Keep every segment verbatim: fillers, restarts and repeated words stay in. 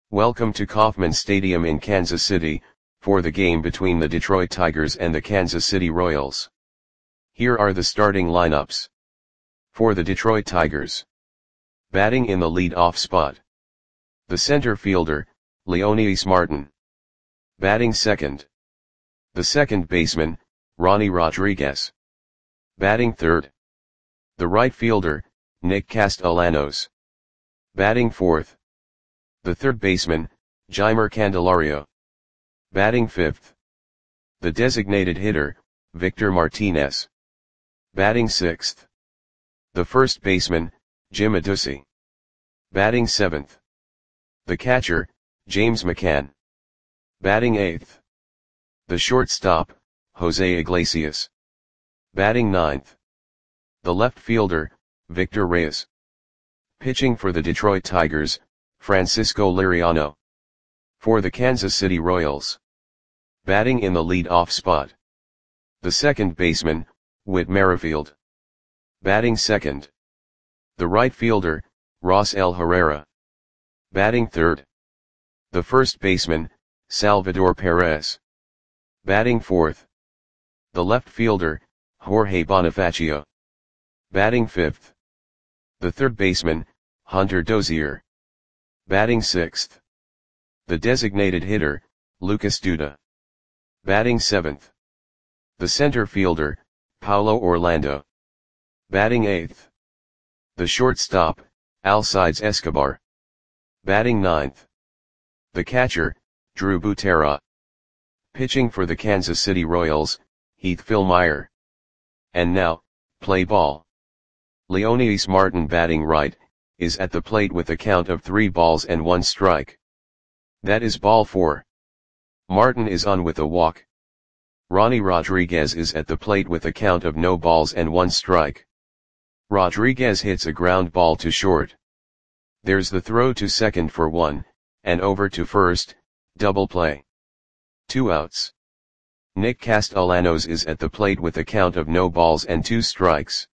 Welcome to Kauffman Stadium in Kansas City, for the game between the Detroit Tigers and the Kansas City Royals. Here are the starting lineups. For the Detroit Tigers. Batting in the lead-off spot. The center fielder, Leonys Martin. Batting second. The second baseman, Ronnie Rodriguez. Batting third. The right fielder, Nick Castellanos. Batting fourth. The third baseman, Jeimer Candelario. Batting fifth. The designated hitter, Victor Martinez. Batting sixth. The first baseman, Jim Adduci. Batting seventh. The catcher, James McCann. Batting eighth. The shortstop, Jose Iglesias. Batting ninth. The left fielder, Victor Reyes. Pitching for the Detroit Tigers, Francisco Liriano. For the Kansas City Royals. Batting in the lead-off spot. The second baseman, Whit Merrifield. Batting second. The right fielder, Rosell Herrera. Batting third. The first baseman, Salvador Perez. Batting fourth. The left fielder, Jorge Bonifacio. Batting fifth. The third baseman, Hunter Dozier. Batting sixth. The designated hitter, Lucas Duda. Batting seventh. The center fielder, Paulo Orlando. Batting eighth. The shortstop, Alcides Escobar. Batting ninth. The catcher, Drew Butera. Pitching for the Kansas City Royals, Heath Fillmyer. And now, play ball. Leonys Martin batting right, is at the plate with a count of three balls and one strike. That is ball four. Martin is on with a walk. Ronnie Rodriguez is at the plate with a count of no balls and one strike. Rodriguez hits a ground ball to short. There's the throw to second for one, and over to first, double play. Two outs. Nick Castellanos is at the plate with a count of no balls and two strikes.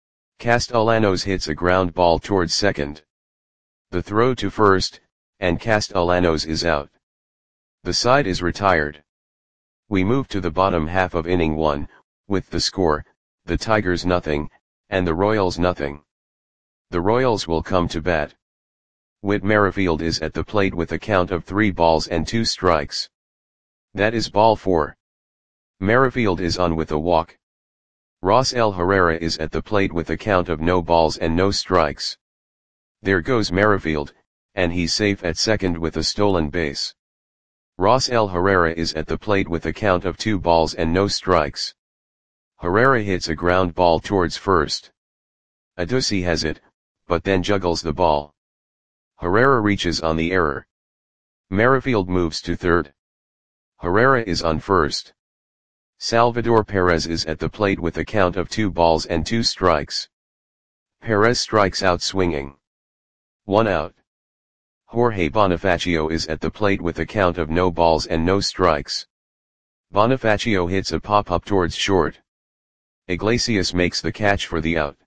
Castellanos hits a ground ball towards second. The throw to first, and Castellanos is out. The side is retired. We move to the bottom half of inning one, with the score, the Tigers nothing, and the Royals nothing. The Royals will come to bat. Whit Merrifield is at the plate with a count of three balls and two strikes. That is ball four. Merrifield is on with a walk. Rosell Herrera is at the plate with a count of no balls and no strikes. There goes Merrifield, and he's safe at second with a stolen base. Rosell Herrera is at the plate with a count of two balls and no strikes. Herrera hits a ground ball towards first. Adduci has it, but then juggles the ball. Herrera reaches on the error. Merrifield moves to third. Herrera is on first. Salvador Perez is at the plate with a count of two balls and two strikes. Perez strikes out swinging. One out. Jorge Bonifacio is at the plate with a count of no balls and no strikes. Bonifacio hits a pop-up towards short. Iglesias makes the catch for the out.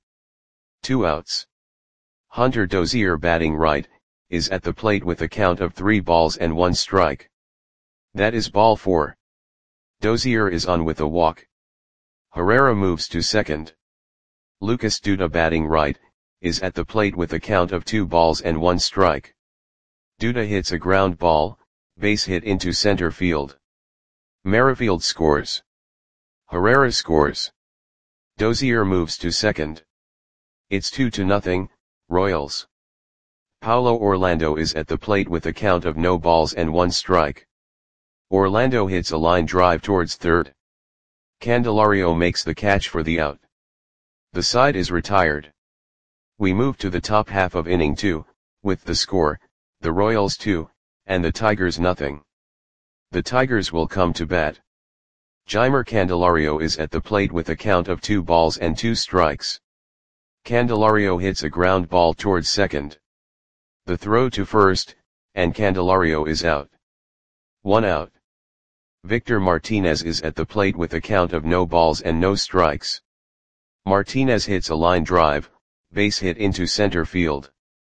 Two outs. Hunter Dozier batting right, is at the plate with a count of three balls and one strike. That is ball four. Dozier is on with a walk. Herrera moves to second. Lucas Duda batting right, is at the plate with a count of two balls and one strike. Duda hits a ground ball, base hit into center field. Merrifield scores. Herrera scores. Dozier moves to second. It's two to nothing, Royals. Paulo Orlando is at the plate with a count of no balls and one strike. Orlando hits a line drive towards third. Candelario makes the catch for the out. The side is retired. We move to the top half of inning two, with the score, the Royals two, and the Tigers nothing. The Tigers will come to bat. Jeimer Candelario is at the plate with a count of two balls and two strikes. Candelario hits a ground ball towards second. The throw to first, and Candelario is out. One out. Victor Martinez is at the plate with a count of no balls and no strikes. Martinez hits a line drive, base hit into center field.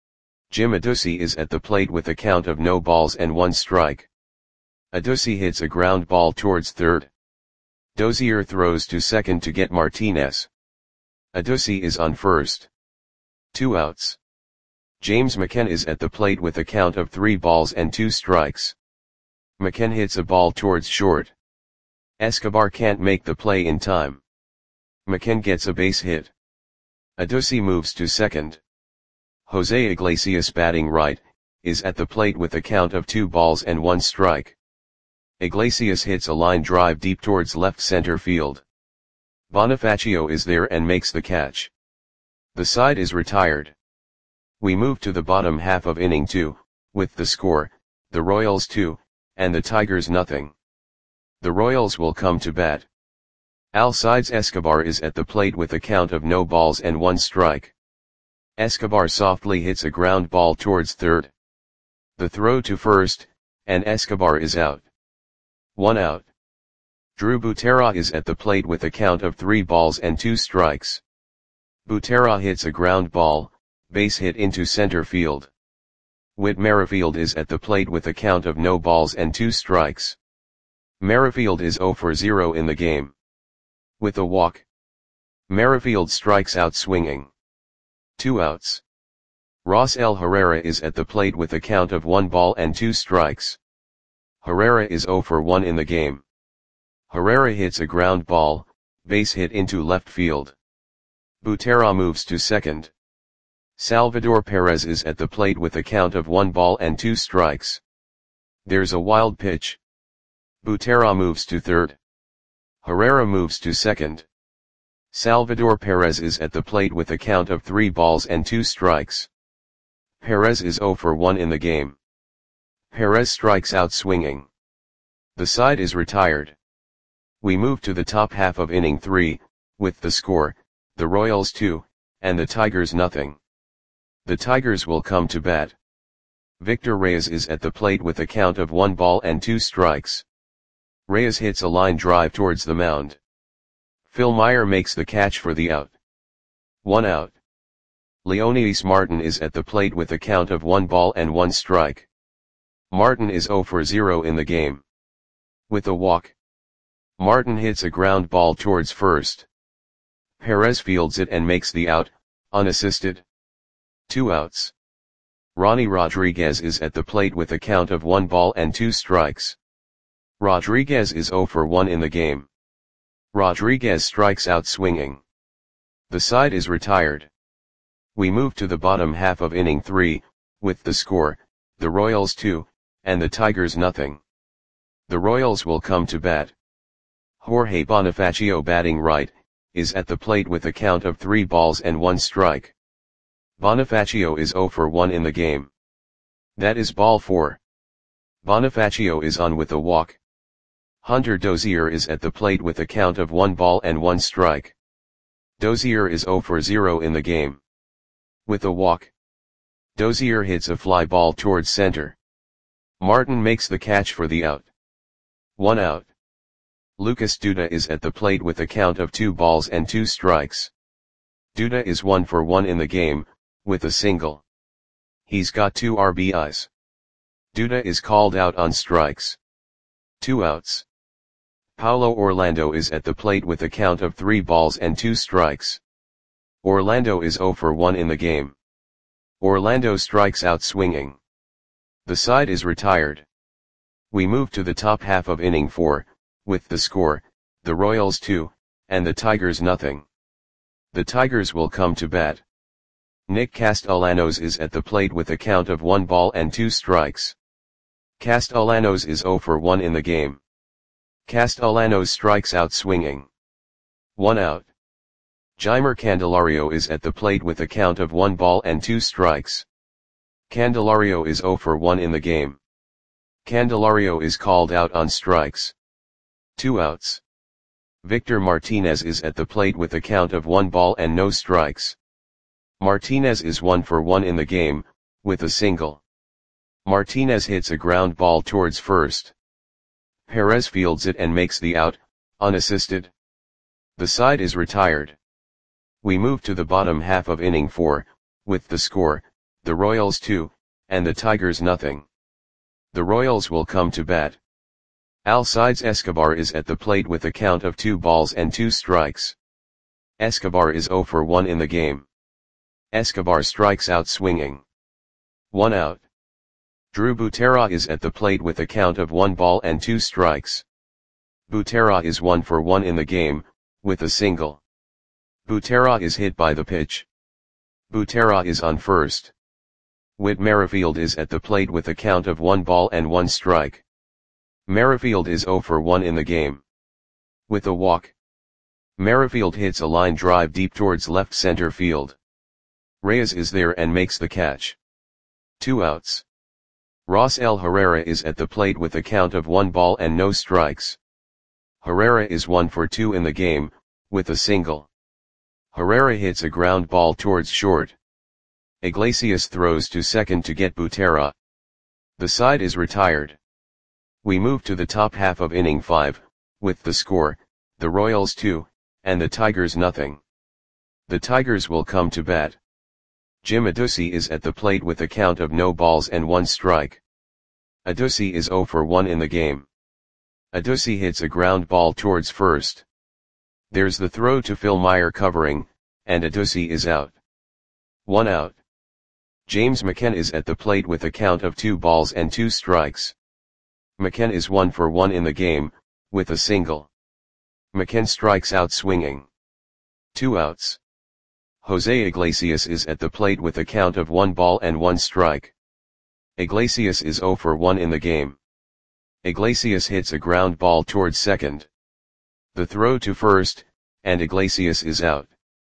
Jim Adduci is at the plate with a count of no balls and one strike. Adduci hits a ground ball towards third. Dozier throws to second to get Martinez. Adduci is on first. Two outs. James McCann is at the plate with a count of three balls and two strikes. McCann hits a ball towards short. Escobar can't make the play in time. McCann gets a base hit. Adduci moves to second. Jose Iglesias, batting right, is at the plate with a count of two balls and one strike. Iglesias hits a line drive deep towards left center field. Bonifacio is there and makes the catch. The side is retired. We move to the bottom half of inning two, with the score, the Royals two, and the Tigers nothing. The Royals will come to bat. Alcides Escobar is at the plate with a count of no balls and one strike. Escobar softly hits a ground ball towards third. The throw to first, and Escobar is out. One out. Drew Butera is at the plate with a count of three balls and two strikes. Butera hits a ground ball, base hit into center field. Whit Merrifield is at the plate with a count of no balls and two strikes. Merrifield is zero for zero in the game. With a walk, Merrifield strikes out swinging. Two outs. Rosell Herrera is at the plate with a count of one ball and two strikes. Herrera is zero for one in the game. Herrera hits a ground ball, base hit into left field. Butera moves to second. Salvador Perez is at the plate with a count of one ball and two strikes. There's a wild pitch. Butera moves to third. Herrera moves to second. Salvador Perez is at the plate with a count of three balls and two strikes. Perez is zero for one in the game. Perez strikes out swinging. The side is retired. We move to the top half of inning three, with the score, the Royals two, and the Tigers nothing. The Tigers will come to bat. Victor Reyes is at the plate with a count of one ball and two strikes. Reyes hits a line drive towards the mound. Phil Meyer makes the catch for the out. One out. Leonidas Martin is at the plate with a count of one ball and one strike. Martin is zero for zero in the game. With a walk, Martin hits a ground ball towards first. Perez fields it and makes the out, unassisted. Two outs. Ronnie Rodriguez is at the plate with a count of one ball and two strikes. Rodriguez is zero for one in the game. Rodriguez strikes out swinging. The side is retired. We move to the bottom half of inning three, with the score, the Royals two, and the Tigers nothing. The Royals will come to bat. Jorge Bonifacio, batting right, is at the plate with a count of three balls and one strike. Bonifacio is zero for one in the game. That is ball four. Bonifacio is on with a walk. Hunter Dozier is at the plate with a count of one ball and one strike. Dozier is zero for zero in the game. With a walk, Dozier hits a fly ball towards center. Martin makes the catch for the out. One out. Lucas Duda is at the plate with a count of two balls and two strikes. Duda is one for one in the game, with a single. He's got two R B Is. Duda is called out on strikes. Two outs. Paulo Orlando is at the plate with a count of three balls and two strikes. Orlando is zero for one in the game. Orlando strikes out swinging. The side is retired. We move to the top half of inning four, with the score, the Royals two, and the Tigers nothing. The Tigers will come to bat. Nick Castellanos is at the plate with a count of one ball and two strikes. Castellanos is zero for one in the game. Castellanos strikes out swinging. One out. Jeimer Candelario is at the plate with a count of one ball and two strikes. Candelario is zero for one in the game. Candelario is called out on strikes. Two outs. Victor Martinez is at the plate with a count of one ball and no strikes. Martinez is one for one in the game, with a single. Martinez hits a ground ball towards first. Perez fields it and makes the out, unassisted. The side is retired. We move to the bottom half of inning four, with the score, the Royals two, and the Tigers nothing. The Royals will come to bat. Alcides Escobar is at the plate with a count of two balls and two strikes. Escobar is zero for one in the game. Escobar strikes out swinging. One out. Drew Butera is at the plate with a count of one ball and two strikes. Butera is one for one in the game, with a single. Butera is hit by the pitch. Butera is on first. Whit Merrifield is at the plate with a count of one ball and one strike. Merrifield is zero for one in the game. With a walk. Merrifield hits a line drive deep towards left center field. Reyes is there and makes the catch. Two outs. Rosell Herrera is at the plate with a count of one ball and no strikes. Herrera is one for two in the game, with a single. Herrera hits a ground ball towards short. Iglesias throws to second to get Butera. The side is retired. We move to the top half of inning five, with the score, the Royals two, and the Tigers nothing. The Tigers will come to bat. Jim Adduci is at the plate with a count of no balls and one strike. Adduci is zero for one in the game. Adduci hits a ground ball towards first. There's the throw to Phil Meyer covering, and Adduci is out. One out. James McCann is at the plate with a count of two balls and two strikes. McCann is one for one in the game, with a single. McCann strikes out swinging. Two outs. Jose Iglesias is at the plate with a count of one ball and one strike. Iglesias is zero for one in the game. Iglesias hits a ground ball towards second. The throw to first, and Iglesias is out.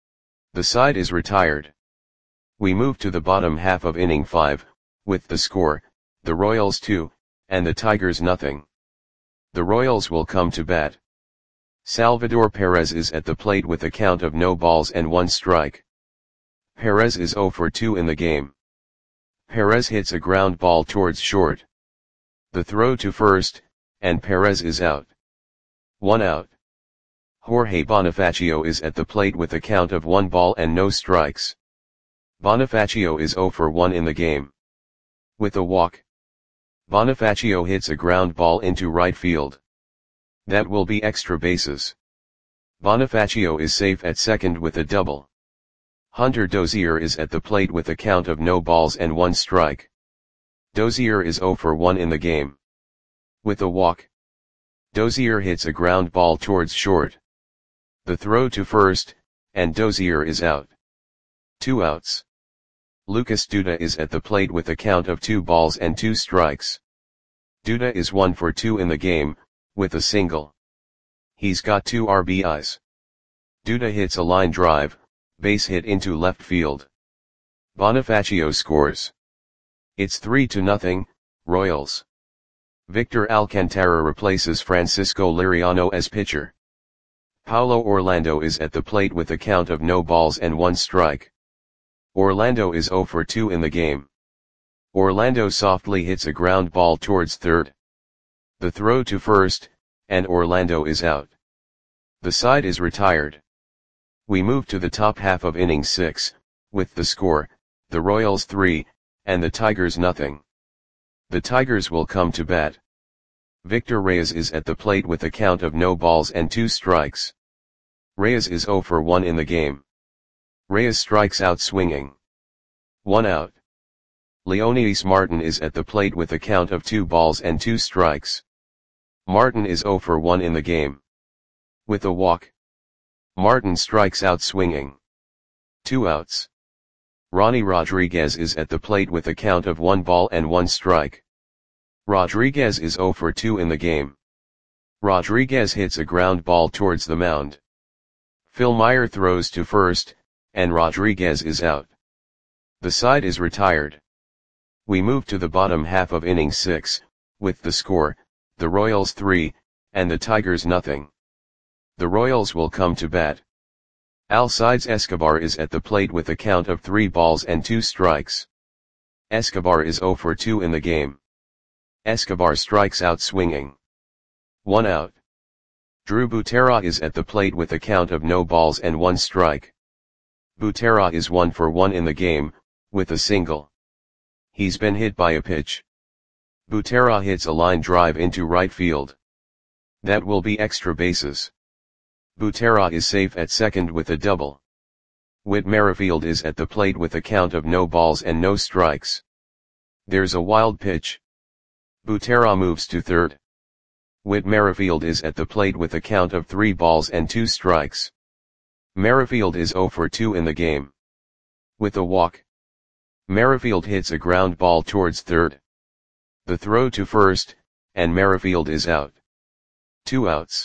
The side is retired. We move to the bottom half of inning five, with the score, the Royals two, and the Tigers nothing. The Royals will come to bat. Salvador Perez is at the plate with a count of no balls and one strike. Perez is zero for two in the game. Perez hits a ground ball towards short. The throw to first, and Perez is out. One out. Jorge Bonifacio is at the plate with a count of one ball and no strikes. Bonifacio is zero for one in the game. With a walk. Bonifacio hits a ground ball into right field. That will be extra bases. Bonifacio is safe at second with a double. Hunter Dozier is at the plate with a count of no balls and one strike. Dozier is zero for one in the game. With a walk. Dozier hits a ground ball towards short. The throw to first, and Dozier is out. Two outs. Lucas Duda is at the plate with a count of two balls and two strikes. Duda is one for two in the game, with a single. He's got two R B Is. Duda hits a line drive, base hit into left field. Bonifacio scores. It's three to nothing, Royals. Victor Alcantara replaces Francisco Liriano as pitcher. Paulo Orlando is at the plate with a count of no balls and one strike. Orlando is zero for two in the game. Orlando softly hits a ground ball towards third. The throw to first, and Orlando is out. The side is retired. We move to the top half of inning six, with the score, the Royals three, and the Tigers nothing. The Tigers will come to bat. Victor Reyes is at the plate with a count of no balls and two strikes. Reyes is zero for one in the game. Reyes strikes out swinging. One out. Leonidas Martin is at the plate with a count of two balls and two strikes. Martin is zero for one in the game. With a walk. Martin strikes out swinging. Two outs. Ronnie Rodriguez is at the plate with a count of one ball and one strike. Rodriguez is zero for two in the game. Rodriguez hits a ground ball towards the mound. Phil Meyer throws to first, and Rodriguez is out. The side is retired. We move to the bottom half of inning six, with the score, the Royals three, and the Tigers nothing. The Royals will come to bat. Alcides Escobar is at the plate with a count of three balls and two strikes. Escobar is zero for two in the game. Escobar strikes out swinging. One out. Drew Butera is at the plate with a count of no balls and one strike. Butera is one for one in the game, with a single. He's been hit by a pitch. Butera hits a line drive into right field. That will be extra bases. Butera is safe at second with a double. Whit Merrifield is at the plate with a count of no balls and no strikes. There's a wild pitch. Butera moves to third. Whit Merrifield is at the plate with a count of three balls and two strikes. Merrifield is oh for two in the game. With a walk, Merrifield hits a ground ball towards third. The throw to first, and Merrifield is out. Two outs.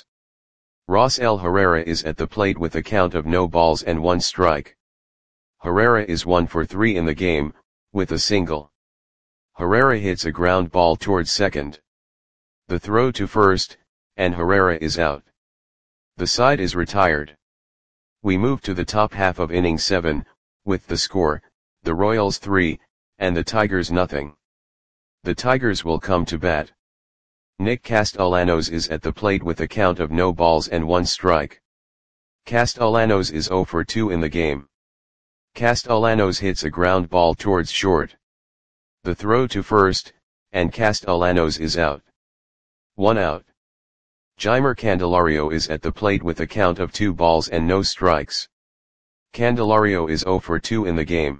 Rosell Herrera is at the plate with a count of no balls and one strike. Herrera is one for three in the game, with a single. Herrera hits a ground ball towards second. The throw to first, and Herrera is out. The side is retired. We move to the top half of inning seven, with the score, the Royals three, and the Tigers nothing. The Tigers will come to bat. Nick Castellanos is at the plate with a count of no balls and one strike. Castellanos is oh for two in the game. Castellanos hits a ground ball towards short. The throw to first, and Castellanos is out. One out. Jeimer Candelario is at the plate with a count of two balls and no strikes. Candelario is oh for two in the game.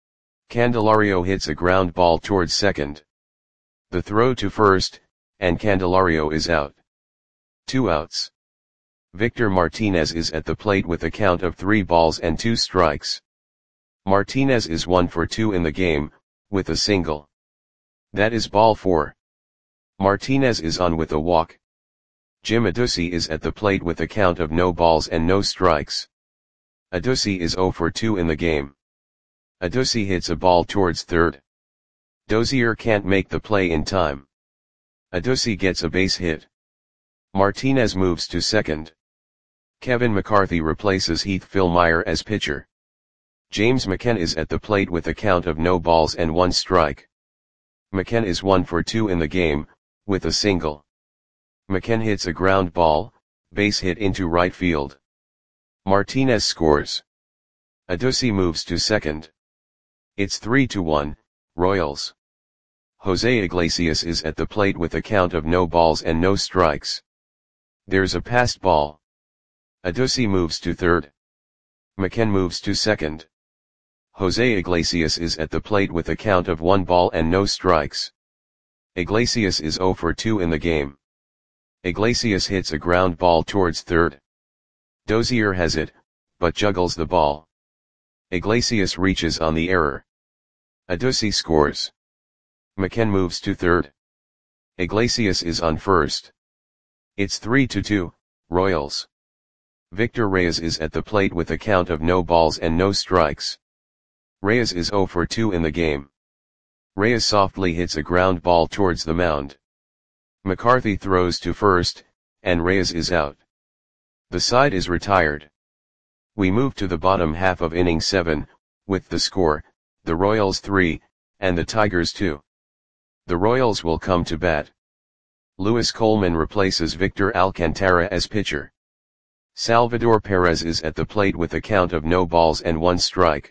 Candelario hits a ground ball towards second. The throw to first, and Candelario is out. Two outs. Victor Martinez is at the plate with a count of three balls and two strikes. Martinez is one for two in the game, with a single. That is ball four. Martinez is on with a walk. Jim Adduci is at the plate with a count of no balls and no strikes. Adduci is oh for two in the game. Adduci hits a ball towards third. Dozier can't make the play in time. Adduci gets a base hit. Martinez moves to second. Kevin McCarthy replaces Heath Fillmyer as pitcher. James McCann is at the plate with a count of no balls and one strike. McCann is one for two in the game, with a single. McCann hits a ground ball, base hit into right field. Martinez scores. Adduci moves to second. It's three to one, Royals. Jose Iglesias is at the plate with a count of no balls and no strikes. There's a passed ball. Adduci moves to third. McCann moves to second. Jose Iglesias is at the plate with a count of one ball and no strikes. Iglesias is oh for two in the game. Iglesias hits a ground ball towards third. Dozier has it, but juggles the ball. Iglesias reaches on the error. Adduci scores. McCann moves to third. Iglesias is on first. It's three to two, Royals. Victor Reyes is at the plate with a count of no balls and no strikes. Reyes is oh for two in the game. Reyes softly hits a ground ball towards the mound. McCarthy throws to first, and Reyes is out. The side is retired. We move to the bottom half of inning seven, with the score, the Royals three, and the Tigers two. The Royals will come to bat. Luis Coleman replaces Victor Alcantara as pitcher. Salvador Perez is at the plate with a count of no balls and one strike.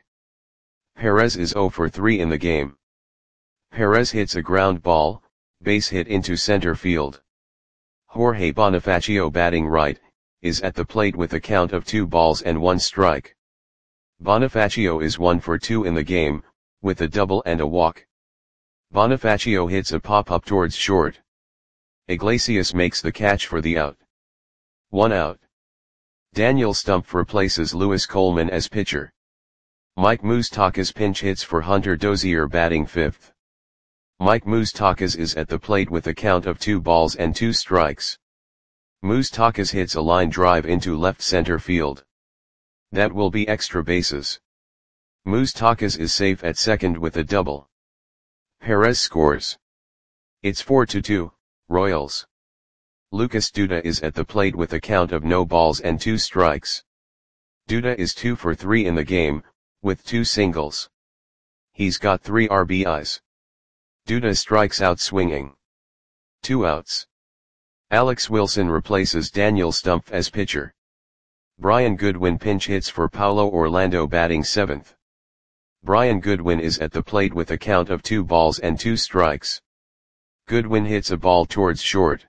Perez is oh for three in the game. Perez hits a ground ball, base hit into center field. Jorge Bonifacio, batting right, is at the plate with a count of two balls and one strike. Bonifacio is one for two in the game, with a double and a walk. Bonifacio hits a pop-up towards short. Iglesias makes the catch for the out. One out. Daniel Stumpf replaces Luis Coleman as pitcher. Mike Moustakas pinch hits for Hunter Dozier, batting fifth. Mike Moustakas is at the plate with a count of two balls and two strikes. Moustakas hits a line drive into left center field. That will be extra bases. Moustakas is safe at second with a double. Perez scores. It's four to two, Royals. Lucas Duda is at the plate with a count of no balls and two strikes. Duda is two for three in the game, with two singles. He's got three R B Is. Duda strikes out swinging. Two outs. Alex Wilson replaces Daniel Stumpf as pitcher. Brian Goodwin pinch hits for Paulo Orlando, batting seventh. Brian Goodwin is at the plate with a count of two balls and two strikes. Goodwin hits a ball towards short.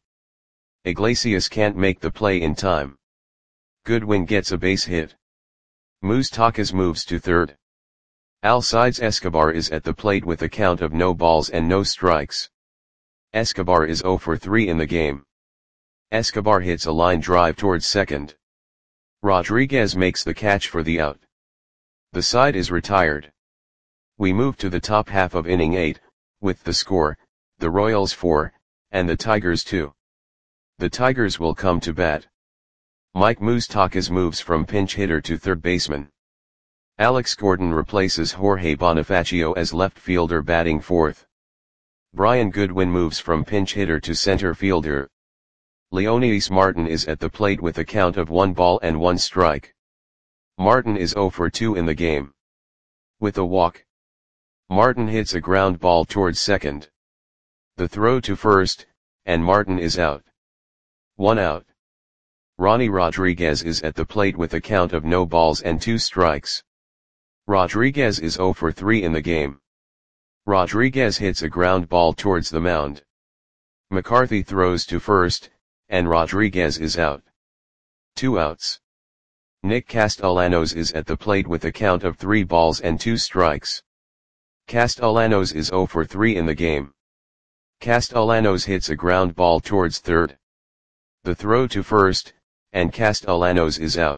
Iglesias can't make the play in time. Goodwin gets a base hit. Moustakas moves to third. Alcides Escobar is at the plate with a count of no balls and no strikes. Escobar is zero for three in the game. Escobar hits a line drive towards second. Rodriguez makes the catch for the out. The side is retired. We move to the top half of inning eight, with the score, the Royals four, and the Tigers two. The Tigers will come to bat. Mike Moustakas moves from pinch hitter to third baseman. Alex Gordon replaces Jorge Bonifacio as left fielder batting fourth. Brian Goodwin moves from pinch hitter to center fielder. Leonidas Martin is at the plate with a count of one ball and one strike. Martin is zero for two in the game. With a walk, Martin hits a ground ball towards second. The throw to first, and Martin is out. One out. Ronnie Rodriguez is at the plate with a count of no balls and two strikes. Rodriguez is zero for three in the game. Rodriguez hits a ground ball towards the mound. McCarthy throws to first, and Rodriguez is out. Two outs. Nick Castellanos is at the plate with a count of three balls and two strikes. Castellanos is zero for three in the game. Castellanos hits a ground ball towards third. The throw to first, and Castellanos is out.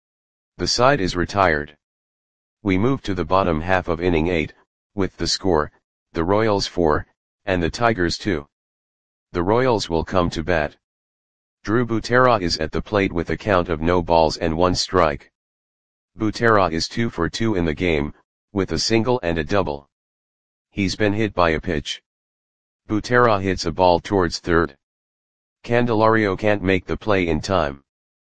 The side is retired. We move to the bottom half of inning eight, with the score, the Royals four, and the Tigers two. The Royals will come to bat. Drew Butera is at the plate with a count of no balls and one strike. Butera is two for two in the game, with a single and a double. He's been hit by a pitch. Butera hits a ball towards third. Candelario can't make the play in time.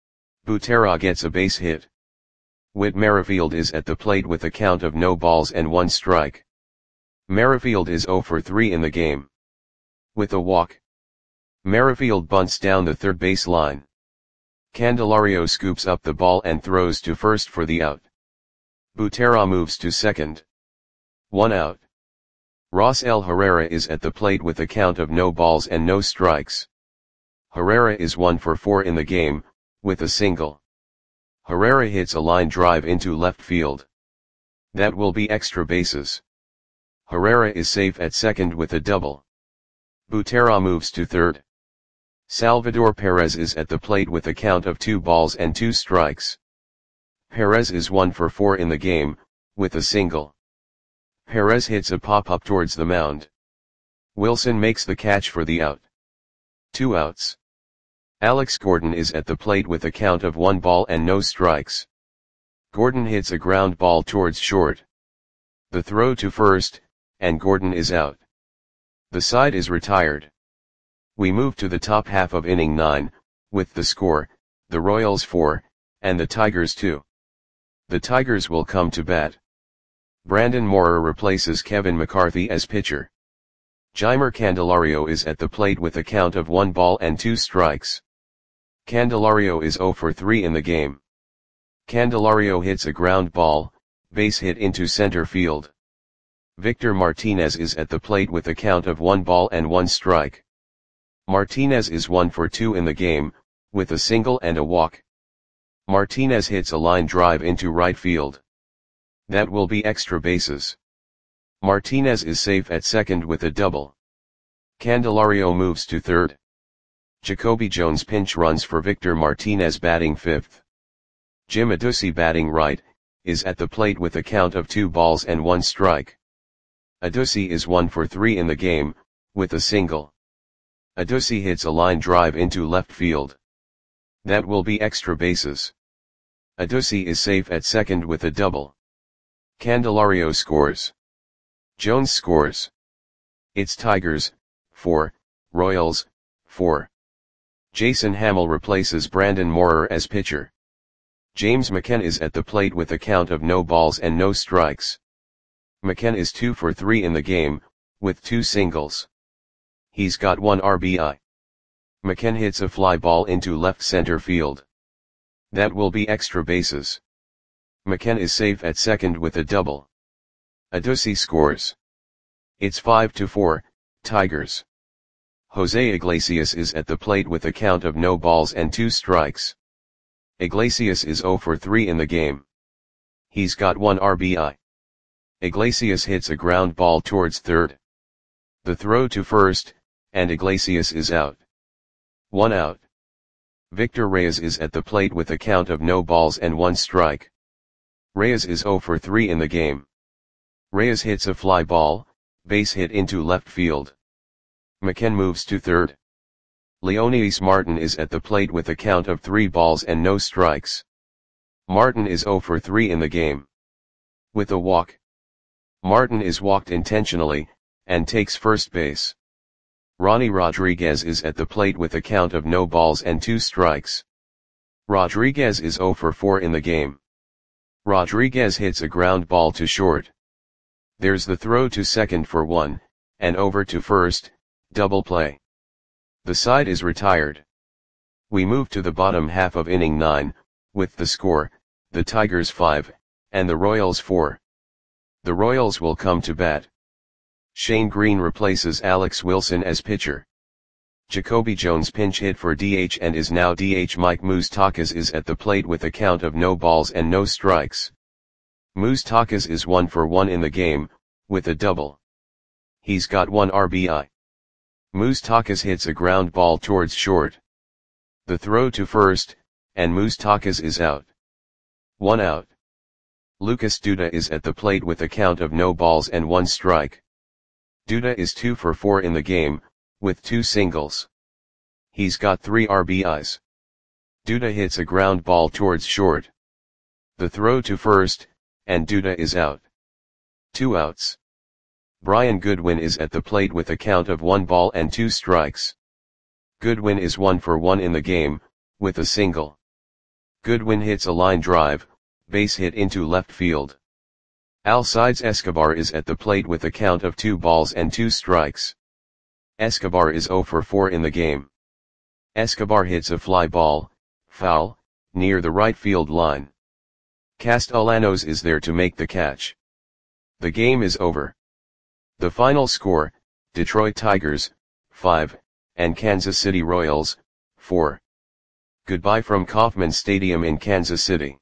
Butera gets a base hit. Whit Merrifield is at the plate with a count of no balls and one strike. Merrifield is zero for three in the game. With a walk, Merrifield bunts down the third base line. Candelario scoops up the ball and throws to first for the out. Butera moves to second. One out. Rosell Herrera is at the plate with a count of no balls and no strikes. Herrera is one for four in the game, with a single. Herrera hits a line drive into left field. That will be extra bases. Herrera is safe at second with a double. Butera moves to third. Salvador Perez is at the plate with a count of two balls and two strikes. Perez is one for four in the game, with a single. Perez hits a pop-up towards the mound. Wilson makes the catch for the out. Two outs. Alex Gordon is at the plate with a count of one ball and no strikes. Gordon hits a ground ball towards short. The throw to first, and Gordon is out. The side is retired. We move to the top half of inning nine, with the score, the Royals four, and the Tigers two. The Tigers will come to bat. Brandon Moorer replaces Kevin McCarthy as pitcher. Jeimer Candelario is at the plate with a count of one ball and two strikes. Candelario is zero for three in the game. Candelario hits a ground ball, base hit into center field. Victor Martinez is at the plate with a count of one ball and one strike. Martinez is one for two in the game, with a single and a walk. Martinez hits a line drive into right field. That will be extra bases. Martinez is safe at second with a double. Candelario moves to third. Jacoby Jones pinch runs for Victor Martinez batting fifth. Jim Adduci batting right, is at the plate with a count of two balls and one strike. Adduci is one for three in the game, with a single. Adduci hits a line drive into left field. That will be extra bases. Adduci is safe at second with a double. Candelario scores. Jones scores. It's Tigers, four, Royals, four. Jason Hamill replaces Brandon Moorer as pitcher. James McCann is at the plate with a count of no balls and no strikes. McCann is two for three in the game, with two singles. He's got one R B I. McCann hits a fly ball into left center field. That will be extra bases. McCann is safe at second with a double. Adussi scores. It's five to four, Tigers. Jose Iglesias is at the plate with a count of no balls and two strikes. Iglesias is zero for three in the game. He's got one R B I. Iglesias hits a ground ball towards third. The throw to first, and Iglesias is out. One out. Victor Reyes is at the plate with a count of no balls and one strike. Reyes is zero for three in the game. Reyes hits a fly ball, base hit into left field. McCann moves to third. Leonidas Martin is at the plate with a count of three balls and no strikes. Martin is zero for three in the game. With a walk. Martin is walked intentionally, and takes first base. Ronnie Rodriguez is at the plate with a count of no balls and two strikes. Rodriguez is zero for four in the game. Rodriguez hits a ground ball to short. There's the throw to second for one, and over to first, double play. The side is retired. We move to the bottom half of inning nine, with the score, the Tigers five, and the Royals four. The Royals will come to bat. Shane Green replaces Alex Wilson as pitcher. Jacoby Jones pinch hit for D H and is now D H. Mike Moustakas is at the plate with a count of no balls and no strikes. Moustakas is one for one in the game, with a double. He's got one R B I. Moustakas hits a ground ball towards short. The throw to first, and Moustakas is out. One out. Lucas Duda is at the plate with a count of no balls and one strike. Duda is two for four in the game, with two singles. He's got three R B Is. Duda hits a ground ball towards short. The throw to first, and Duda is out. Two outs. Brian Goodwin is at the plate with a count of one ball and two strikes. Goodwin is one for one in the game, with a single. Goodwin hits a line drive, base hit into left field. Alcides Escobar is at the plate with a count of two balls and two strikes. Escobar is zero for four in the game. Escobar hits a fly ball, foul, near the right field line. Castellanos is there to make the catch. The game is over. The final score, Detroit Tigers, five, and Kansas City Royals, four. Goodbye from Kauffman Stadium in Kansas City.